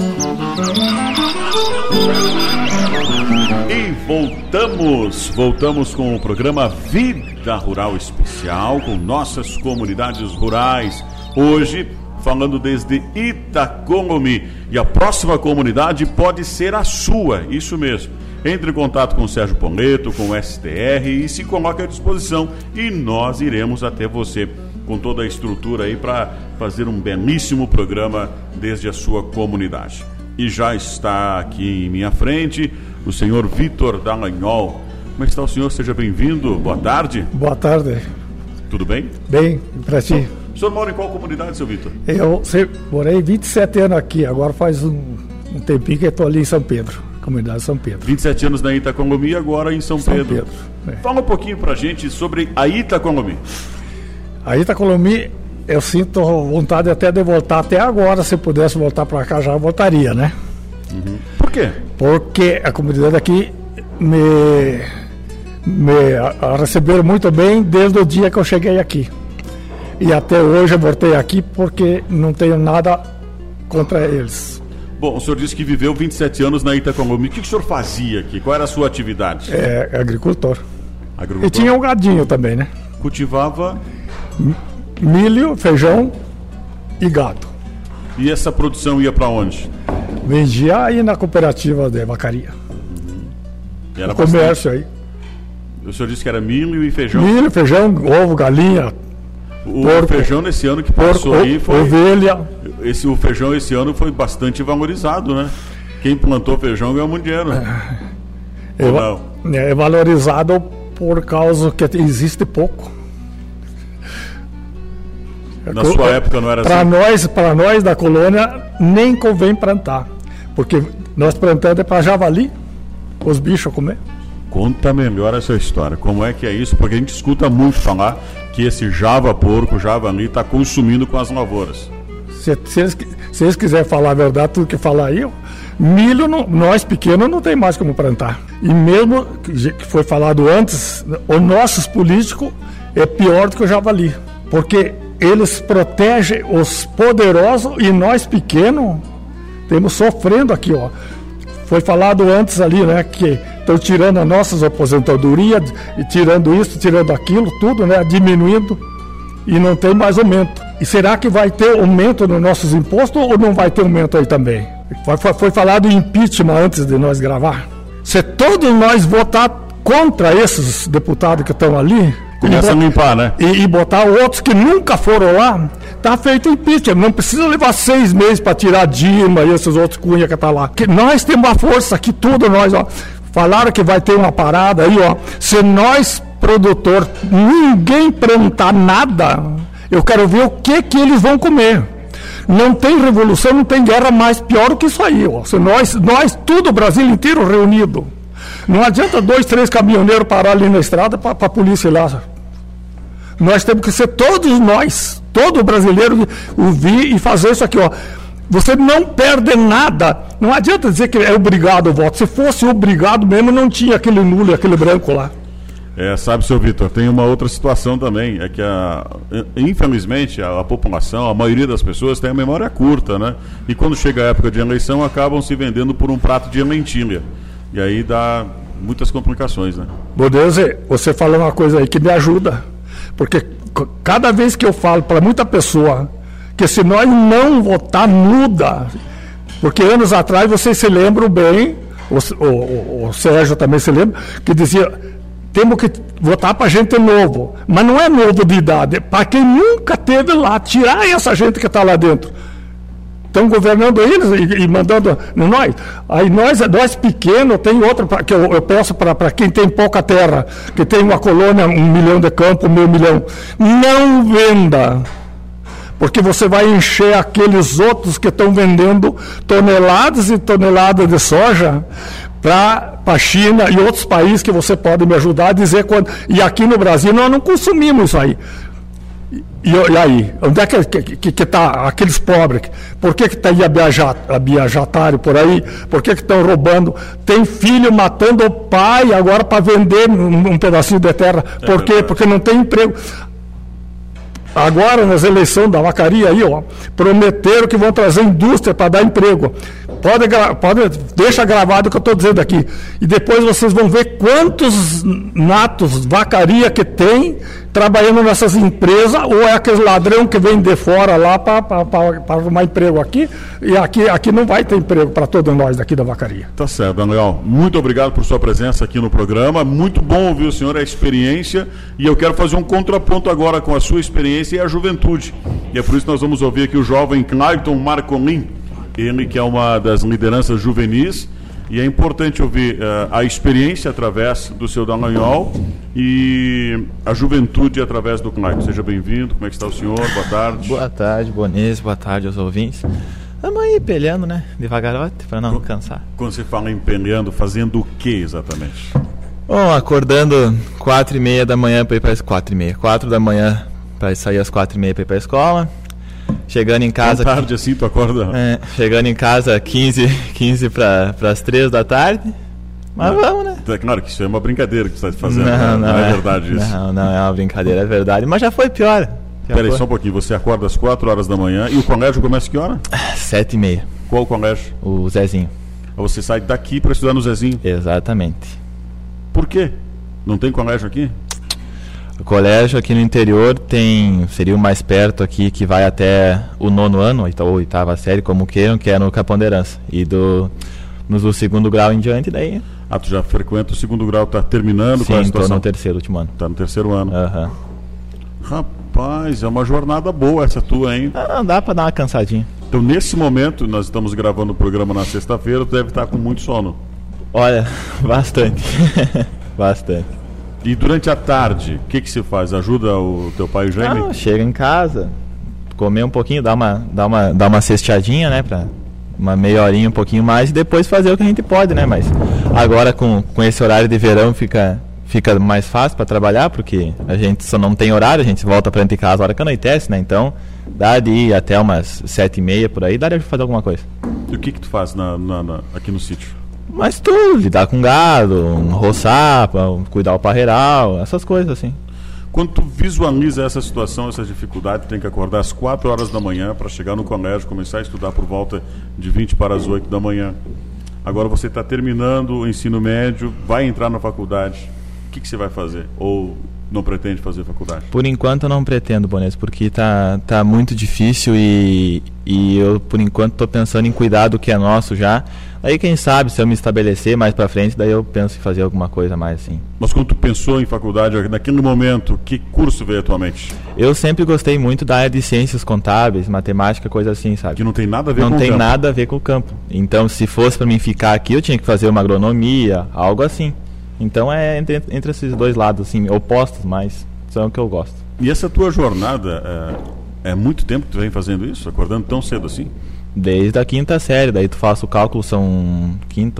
E voltamos com o programa Vida Rural Especial, com nossas comunidades rurais. Hoje, falando desde Itacolomi. E a próxima comunidade pode ser a sua, isso mesmo. Entre em contato com o Sérgio Poleto, com o STR e se coloque à disposição. E nós iremos até você com toda a estrutura aí para fazer um belíssimo programa desde a sua comunidade. E já está aqui em minha frente o senhor Vitor Dallagnol. Como está o senhor? Seja bem-vindo. Boa tarde. Boa tarde. Tudo bem? Bem, para ti. O senhor mora em qual comunidade, seu Vitor? Eu morei 27 anos aqui, agora faz um tempinho que eu estou ali em São Pedro, comunidade de São Pedro. 27 anos na Itacolomi e agora em São Pedro. Fala um pouquinho pra gente sobre a Itacolomi. A Itacolomi, eu sinto vontade até de voltar até agora. Se pudesse voltar para cá já voltaria, né? Uhum. Por quê? Porque a comunidade aqui me receberam muito bem desde o dia que eu cheguei aqui. E até hoje eu voltei aqui porque não tenho nada contra eles. Bom, o senhor disse que viveu 27 anos na Itacolomi. O que o senhor fazia aqui? Qual era a sua atividade? É agricultor. E tinha um gadinho também, né? Cultivava? Milho, feijão e gado. E essa produção ia para onde? Vendia aí na cooperativa de vacaria. Era no comércio aí. O senhor disse que era milho e feijão? Milho, feijão, ovo, galinha. O feijão nesse ano que passou aí foi... Ovelha. O feijão esse ano foi bastante valorizado, né? Quem plantou feijão ganhou muito dinheiro. É valorizado por causa que existe pouco. Na sua época não era assim? Para nós da colônia, nem convém plantar. Porque nós plantamos é para javali, os bichos comer. Conta melhor essa história. Como é que é isso? Porque a gente escuta muito falar que esse porco, javali, está consumindo com as lavouras. Se eles quiserem falar a verdade, tudo que falar aí, milho, nós pequenos não tem mais como plantar. E mesmo que foi falado antes, os nossos políticos é pior do que o javali. Porque eles protegem os poderosos e nós pequenos estamos sofrendo aqui, ó. Foi falado antes ali, né, que estão tirando as nossas aposentadorias, e tirando isso, tirando aquilo, tudo, né, diminuindo, e não tem mais aumento. E será que vai ter aumento nos nossos impostos ou não vai ter aumento aí também? Foi falado em impeachment antes de nós gravar. Se todos nós votar contra esses deputados que estão ali, começa a limpar, né? E botar outros que nunca foram lá, tá feito impeachment. Não precisa levar 6 meses para tirar Dilma e esses outros cunha que tá lá. Que nós temos uma força aqui, tudo nós, ó. Falaram que vai ter uma parada aí, ó. Se nós, produtor, ninguém plantar nada, eu quero ver o que eles vão comer. Não tem revolução, não tem guerra mais pior do que isso aí, ó. Se nós tudo o Brasil inteiro reunido. Não adianta 2, 3 caminhoneiros parar ali na estrada para a polícia ir lá. Nós temos que ser todos nós, todo brasileiro, ouvir e fazer isso aqui, ó. Você não perde nada. Não adianta dizer que é obrigado o voto. Se fosse obrigado mesmo, não tinha aquele nulo e aquele branco lá. Sabe, seu Vitor, tem uma outra situação também. É que, infelizmente, a população, a maioria das pessoas tem a memória curta, né? E quando chega a época de eleição, acabam se vendendo por um prato de lentilha. E aí dá muitas complicações, né? Bodeuze, você falou uma coisa aí que me ajuda. Porque cada vez que eu falo para muita pessoa que se nós não votar, muda. Porque anos atrás, vocês se lembram bem, o Sérgio também se lembra, que dizia, temos que votar para gente novo. Mas não é novo de idade, é para quem nunca teve lá, tirar essa gente que está lá dentro. Estão governando eles e mandando nós. Aí nós pequenos, tem outra que eu peço para quem tem pouca terra, que tem uma colônia, 1 milhão de campo, 500 mil. Não venda. Porque você vai encher aqueles outros que estão vendendo toneladas e toneladas de soja para a China e outros países que você pode me ajudar a dizer quando. E aqui no Brasil nós não consumimos isso aí. E aí, onde é que está aqueles pobres? Por que está abiajatário por aí? Por que estão roubando? Tem filho matando o pai agora para vender um pedacinho de terra. Por quê? Porque não tem emprego. Agora, nas eleições da vacaria aí, ó, prometeram que vão trazer indústria para dar emprego. deixa gravado o que eu estou dizendo aqui. E depois vocês vão ver quantos natos, vacaria que tem trabalhando nessas empresas, ou é aquele ladrão que vem de fora lá para arrumar emprego aqui, e aqui não vai ter emprego para todos nós daqui da vacaria. Tá certo, Daniel. Muito obrigado por sua presença aqui no programa. Muito bom ouvir o senhor, a experiência, e eu quero fazer um contraponto agora com a sua experiência e a juventude. E é por isso que nós vamos ouvir aqui o jovem Clayton Marcolin, ele que é uma das lideranças juvenis, e é importante ouvir a experiência através do seu Daniel e a juventude através do Clayton. Seja bem-vindo, como é que está o senhor? Boa tarde. Boa tarde, Bonês, boa tarde aos ouvintes. Estamos aí peleando, né, devagarote, para não cansar. Quando você fala em peleando, fazendo o que exatamente? Bom, acordando 4h30 da manhã para ir para as 4 da manhã para sair às 4h30 para ir para a escola. Chegando em casa. Boa tarde, assim tu acorda? Chegando em casa 15 para as 3 da tarde. Mas vamos, né? É claro que isso é uma brincadeira que você está fazendo. Não é verdade isso. Não é uma brincadeira, é verdade. Mas já foi pior. Peraí, só um pouquinho. Você acorda às 4 horas da manhã e o colégio começa que hora? 7h30. Qual o colégio? O Zezinho. Você sai daqui para estudar no Zezinho? Exatamente. Por quê? Não tem colégio aqui? O colégio aqui no interior seria o mais perto aqui, que vai até o 9º ano, ou 8ª série, como queiram, que é no Capão da Herança. E do 2º grau em diante, daí... Ah, tu já frequenta o 2º grau, tá terminando? Sim, qual é a situação? Tô no 3º, último ano. Tá no 3º ano. Aham. Rapaz, é uma jornada boa essa tua, hein? Dá pra dar uma cansadinha. Então, nesse momento, nós estamos gravando o programa na sexta-feira, tu deve estar com muito sono. Olha, bastante. Bastante. E durante a tarde, o que se faz? Ajuda o teu pai e o Jaime? Chega em casa, comer um pouquinho, dar uma cesteadinha, né? Pra uma meia horinha, um pouquinho mais, e depois fazer o que a gente pode, né? Mas agora com esse horário de verão fica mais fácil para trabalhar, porque a gente só não tem horário, a gente volta pra dentro de casa a hora que anoitece, né? Então dá de ir até umas 7h30 por aí, dá de fazer alguma coisa. E o que tu faz aqui no sítio? Mas tudo, lidar com gado, roçar, cuidar o parreiral, essas coisas assim. Quando tu visualiza essa situação, essa dificuldade, tu tem que acordar às 4 horas da manhã para chegar no colégio, começar a estudar por volta de 20 para as 8 da manhã. Agora você está terminando o ensino médio, vai entrar na faculdade. O que você vai fazer? Ou não pretende fazer faculdade? Por enquanto eu não pretendo, Bonês, porque tá muito difícil e eu, por enquanto, estou pensando em cuidar do que é nosso já. Aí, quem sabe, se eu me estabelecer mais para frente, daí eu penso em fazer alguma coisa mais assim. Mas quando tu pensou em faculdade, naquele momento, que curso veio à tua mente? Eu sempre gostei muito da área de ciências contábeis, matemática, coisa assim, sabe? Que não tem nada a ver com o campo. Não tem nada a ver com o campo. Então, se fosse para mim ficar aqui, eu tinha que fazer uma agronomia, algo assim. Então é entre esses dois lados, assim, opostos, mas são o que eu gosto. E essa tua jornada, é muito tempo que tu vem fazendo isso? Acordando tão cedo assim? Desde a 5ª série, daí tu faz o cálculo, são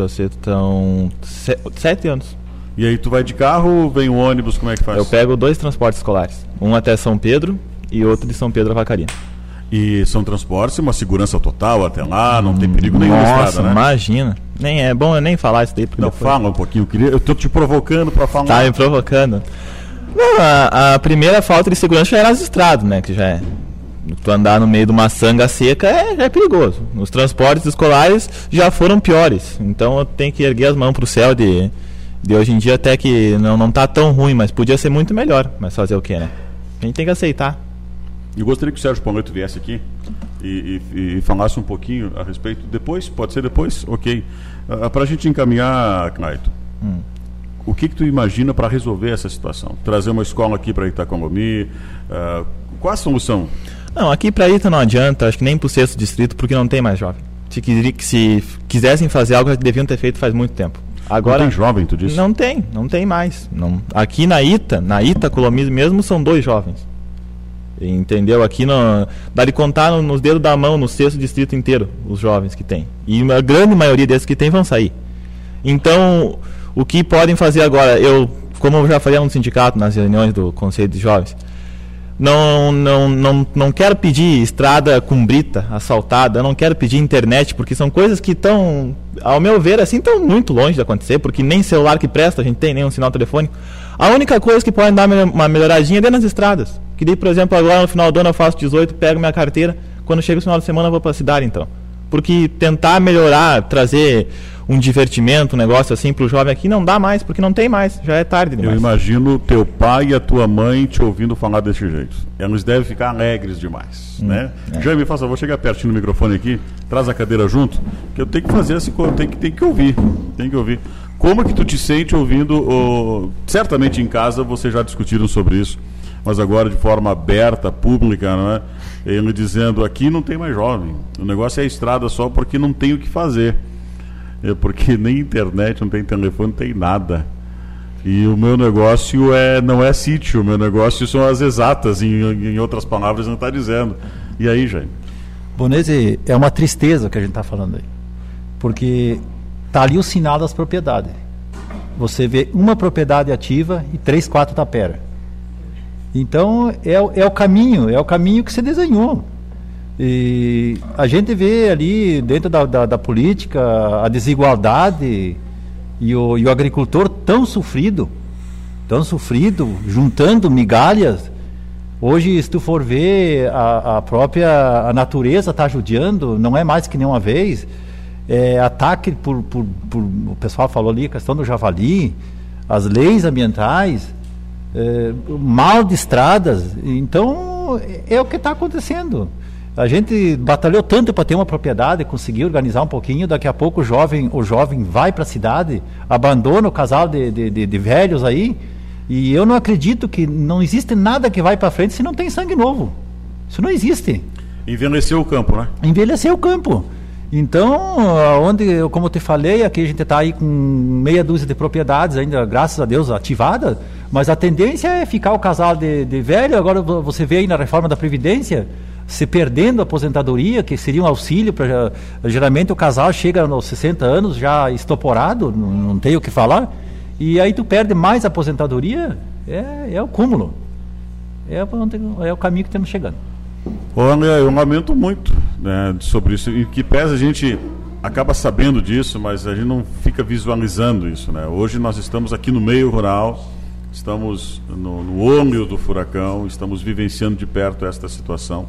7 anos. E aí tu vai de carro ou vem o ônibus, como é que faz? Eu pego 2 transportes escolares, um até São Pedro e outro de São Pedro a Vacaria. E são transportes, uma segurança total até lá, não tem perigo nenhum na estrada, né? Nossa, imagina. Nem é bom eu nem falar isso daí. Não, depois... fala um pouquinho, eu tô te provocando para falar. Tá me provocando. Não, a primeira falta de segurança já é nas estradas, né? Que já é. Tu andar no meio de uma sanga seca já é perigoso. Os transportes escolares já foram piores. Então eu tenho que erguer as mãos pro céu de hoje em dia, até que não tá tão ruim, mas podia ser muito melhor. Mas fazer o quê, né? A gente tem que aceitar. Eu gostaria que o Sérgio Palmeto viesse aqui e falasse um pouquinho a respeito. Depois? Pode ser depois? Ok. Para a gente encaminhar, Clayton, o que tu imagina para resolver essa situação? Trazer uma escola aqui para Itacolomi? Qual a solução? Não, aqui para Ita não adianta, acho que nem para o 6º distrito, porque não tem mais jovem. Se quisessem fazer algo, deviam ter feito faz muito tempo. Agora, não tem jovem, tu disse? Não tem mais. Não. Aqui na Itacolomi mesmo, são 2 jovens. Entendeu? Aqui dá de contar nos dedos da mão, no 6º distrito inteiro, os jovens que tem. E a grande maioria desses que tem vão sair. Então, o que podem fazer agora? Como eu já falei no sindicato, nas reuniões do Conselho de Jovens, não quero pedir estrada com brita, assaltada, não quero pedir internet, porque são coisas que estão, ao meu ver, assim, estão muito longe de acontecer, porque nem celular que presta a gente tem, nem um sinal telefônico. A única coisa que pode dar uma melhoradinha é dentro das estradas. Que daí, por exemplo, agora no final do ano eu faço 18, pego minha carteira, quando chega o final de semana eu vou para a cidade, então. porque tentar melhorar, trazer um divertimento, um negócio assim para o jovem aqui não dá mais, porque não tem mais, já é tarde demais. Eu imagino teu pai e a tua mãe te ouvindo falar desse jeito. Eles devem ficar alegres demais, né? Jaime, faça, vou chegar pertinho no microfone aqui, traz a cadeira junto, que eu tenho que fazer assim, tem que ouvir. Como que tu te sente ouvindo, certamente em casa vocês já discutiram sobre isso, mas agora de forma aberta, pública, não é? Ele dizendo, aqui não tem mais jovem, o negócio é a estrada só porque não tem o que fazer, porque nem internet, não tem telefone, não tem nada. E o meu negócio não é sítio, o meu negócio são as exatas, em outras palavras não está dizendo. E aí, Jaime? Bonese, é uma tristeza o que a gente está falando aí, porque está ali o sinal das propriedades. Você vê uma propriedade ativa e 3, 4 tapera. Então é o caminho que se desenhou. E a gente vê ali dentro da política a desigualdade e o agricultor tão sofrido, juntando migalhas. Hoje, se tu for ver, a própria natureza está judiando, não é mais que nem uma vez. Ataque o pessoal falou ali, a questão do javali, as leis ambientais, mal de estradas. Então é o que está acontecendo. A gente batalhou tanto para ter uma propriedade, conseguir organizar um pouquinho, daqui a pouco o jovem vai para a cidade, abandona o casal de velhos aí, e eu não acredito que não existe nada que vai para frente se não tem sangue novo. Isso não existe. Envelheceu o campo, né? Envelheceu o campo. Então, como eu te falei, aqui a gente está aí com meia dúzia de propriedades ainda, graças a Deus, ativadas, mas a tendência é ficar o casal de velho. Agora você vê aí na reforma da Previdência, se perdendo a aposentadoria, que seria um auxílio para... Geralmente o casal chega aos 60 anos já estoporado, não tem o que falar, e aí tu perde mais a aposentadoria, é o cúmulo. É o caminho que estamos chegando. Olha, eu lamento muito, né, sobre isso, e que pesa a gente acaba sabendo disso, mas a gente não fica visualizando isso, né? Hoje nós estamos aqui no meio rural, estamos no olho do furacão, estamos vivenciando de perto esta situação.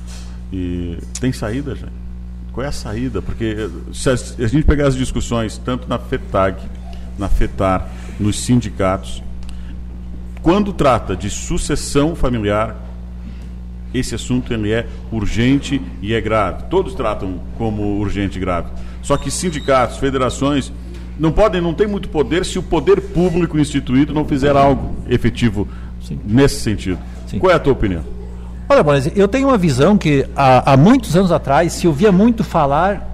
E tem saída, gente? Qual é a saída? Porque se a gente pegar as discussões, tanto na FETAG, na FETAR, nos sindicatos, quando trata de sucessão familiar, esse assunto ele é urgente e é grave. Todos tratam como urgente e grave. Só que sindicatos, federações, não tem muito poder se o poder público instituído não fizer algo efetivo. Sim. Nesse sentido. Sim. Qual é a tua opinião? Olha, Bones, eu tenho uma visão que há muitos anos atrás se ouvia muito falar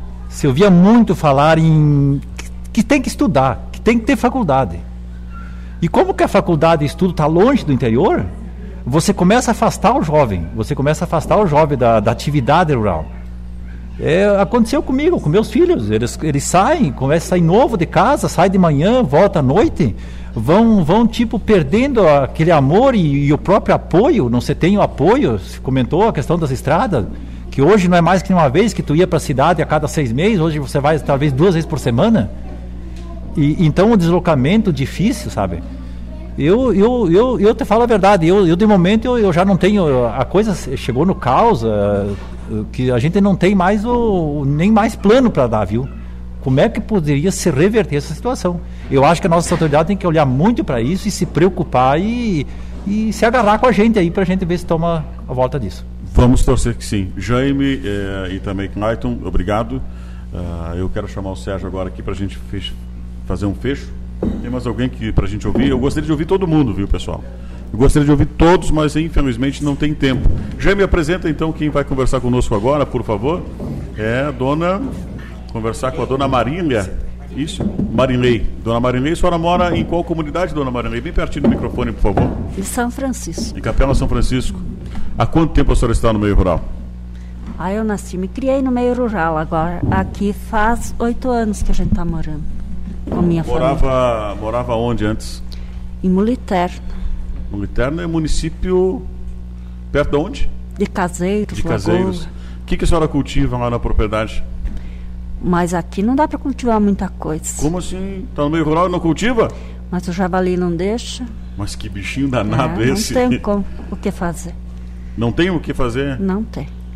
em que tem que estudar, que tem que ter faculdade. E como que a faculdade de estudo está longe do interior, você começa a afastar o jovem, da atividade rural. Aconteceu comigo, com meus filhos, eles saem, começam a sair novo de casa, saem de manhã, voltam à noite, vão tipo perdendo aquele amor e o próprio apoio. Não se tem o apoio, se comentou a questão das estradas, que hoje não é mais que uma vez que tu ia para a cidade a cada 6 meses, hoje você vai talvez 2 vezes por semana, e então o deslocamento difícil, sabe? Eu te falo a verdade, eu de momento eu já não tenho, a coisa chegou no caos, que a gente não tem mais nem mais plano para dar, viu? Como é que poderia se reverter essa situação? Eu acho que a nossa autoridade tem que olhar muito para isso e se preocupar e se agarrar com a gente aí para a gente ver se toma a volta disso. Vamos torcer que sim. Jaime e também Clayton, obrigado. Eu quero chamar o Sérgio agora aqui para a gente fazer um fecho. Tem mais alguém para a gente ouvir? Eu gostaria de ouvir todo mundo, viu, pessoal? Eu gostaria de ouvir todos, mas infelizmente não tem tempo. Jaime, apresenta então quem vai conversar conosco agora, por favor. Conversar com a dona Marília. Isso, Marilei. Dona Marilei, a senhora mora em qual comunidade, dona Marilei? Bem pertinho do microfone, por favor. Em São Francisco. Em Capela São Francisco. Há quanto tempo a senhora está no meio rural? Eu nasci, me criei no meio rural. Agora, aqui faz 8 anos que a gente está morando com minha família. Morava onde antes? Em Muliterno. Muliterno é município perto de onde? De Caseiros. De Caseiros. O que a senhora cultiva lá na propriedade? Mas aqui não dá para cultivar muita coisa. Como assim? Está no meio rural e não cultiva? Mas o javali não deixa. Mas que bichinho danado esse. Não tem o que fazer. Não tem o que fazer? Não tem.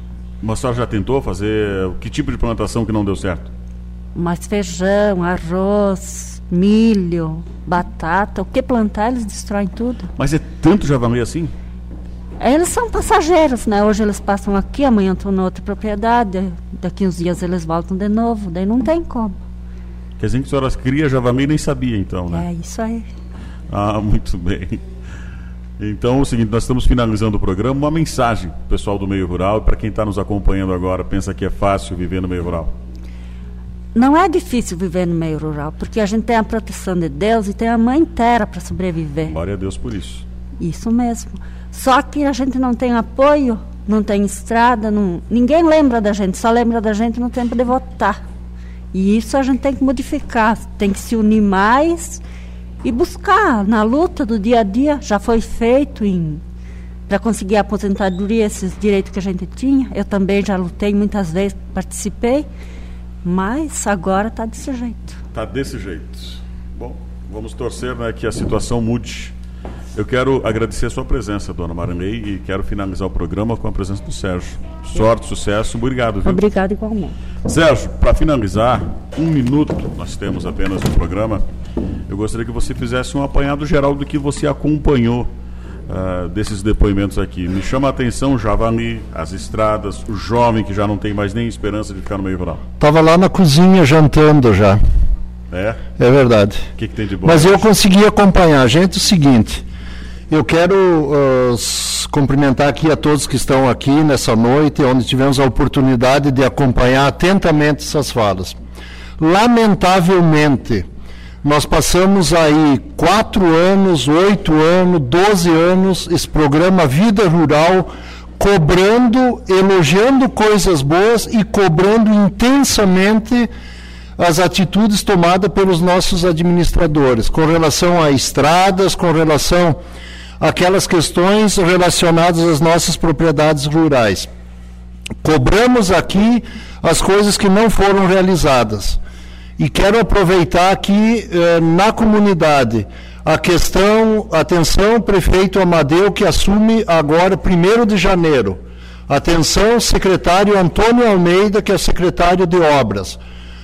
Mas a senhora já tentou fazer que tipo de plantação que não deu certo? Mas feijão, arroz, milho, batata, o que plantar eles destroem tudo. Mas é tanto javali assim? Eles são passageiros, né? Hoje eles passam aqui, amanhã estão na outra propriedade, daqui uns dias eles voltam de novo, daí não tem como. Quer dizer que a senhora cria javali e nem sabia então, né? É isso aí. Ah, muito bem. Então, é o seguinte, nós estamos finalizando o programa. Uma mensagem pro pessoal do meio rural e para quem está nos acompanhando agora, pensa que é fácil viver no meio rural. Não é difícil viver no meio rural, porque a gente tem a proteção de Deus e tem a mãe inteira para sobreviver. Glória a Deus por isso. Isso mesmo. Só que a gente não tem apoio, não tem estrada, ninguém lembra da gente, só lembra da gente no tempo de votar. E isso a gente tem que modificar, tem que se unir mais e buscar na luta do dia a dia. Já foi feito para conseguir a aposentadoria, esses direitos que a gente tinha. Eu também já lutei muitas vezes, participei, mas agora está desse jeito. Está desse jeito. Bom, vamos torcer, né, que a situação mude. Eu quero agradecer a sua presença, dona Marilei, e quero finalizar o programa com a presença do Sérgio. Sorte, sucesso, obrigado. Viu? Obrigado igualmente. Sérgio, para finalizar, 1 minuto, nós temos apenas no programa, eu gostaria que você fizesse um apanhado geral do que você acompanhou desses depoimentos aqui. Me chama a atenção o javali, as estradas, o jovem que já não tem mais nem esperança de ficar no meio rural. Estava lá na cozinha jantando já. É? É verdade. O que tem de bom? Mas eu consegui acompanhar. Gente, é o seguinte, eu quero cumprimentar aqui a todos que estão aqui nessa noite, onde tivemos a oportunidade de acompanhar atentamente essas falas. Lamentavelmente, nós passamos aí 4 anos, 8 anos, 12 anos, esse programa Vida Rural, cobrando, elogiando coisas boas e cobrando intensamente as atitudes tomadas pelos nossos administradores, com relação a estradas, com relação àquelas questões relacionadas às nossas propriedades rurais. Cobramos aqui as coisas que não foram realizadas. E quero aproveitar aqui na comunidade a questão, atenção, prefeito Amadeu, que assume agora 1º de janeiro. Atenção, secretário Antônio Almeida, que é secretário de obras.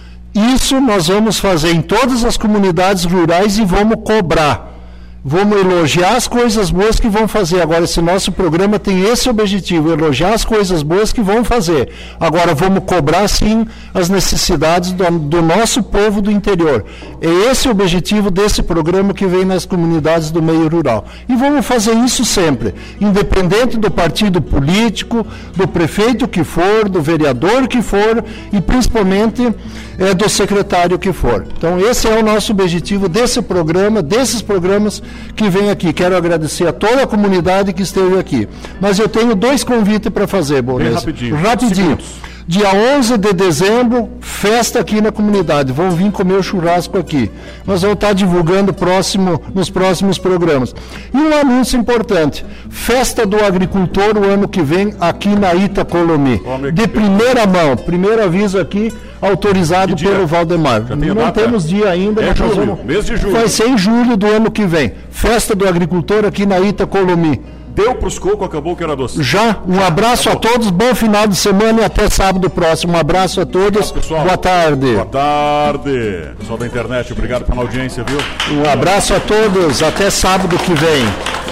Isso nós vamos fazer em todas as comunidades rurais e vamos cobrar. Vamos elogiar as coisas boas que vão fazer. Agora, esse nosso programa tem esse objetivo, elogiar as coisas boas que vão fazer. Agora, vamos cobrar, sim, as necessidades do nosso povo do interior. É esse o objetivo desse programa que vem nas comunidades do meio rural. E vamos fazer isso sempre, independente do partido político, do prefeito que for, do vereador que for e, principalmente, do secretário que for. Então, esse é o nosso objetivo desse programa, desses programas que vem aqui. Quero agradecer a toda a comunidade que esteve aqui. Mas eu tenho 2 convites para fazer, Borges. Rapidinho. Dia 11 de dezembro, festa aqui na comunidade. Vão vir comer o churrasco aqui. Nós vamos estar divulgando nos próximos programas. E um anúncio importante. Festa do Agricultor o ano que vem aqui na Itacolomi. De primeira mão. Primeiro aviso aqui, autorizado pelo Valdemar. Não temos dia ainda. É julho, mês de julho. Vai ser em julho do ano que vem. Festa do Agricultor aqui na Itacolomi. Deu para os cocos, acabou que era doce. Já, um abraço a todos, bom final de semana e até sábado próximo. Um abraço a todos, pessoal. Boa tarde. Boa tarde. Pessoal da internet, obrigado pela audiência, viu? Um abraço a todos, até sábado que vem.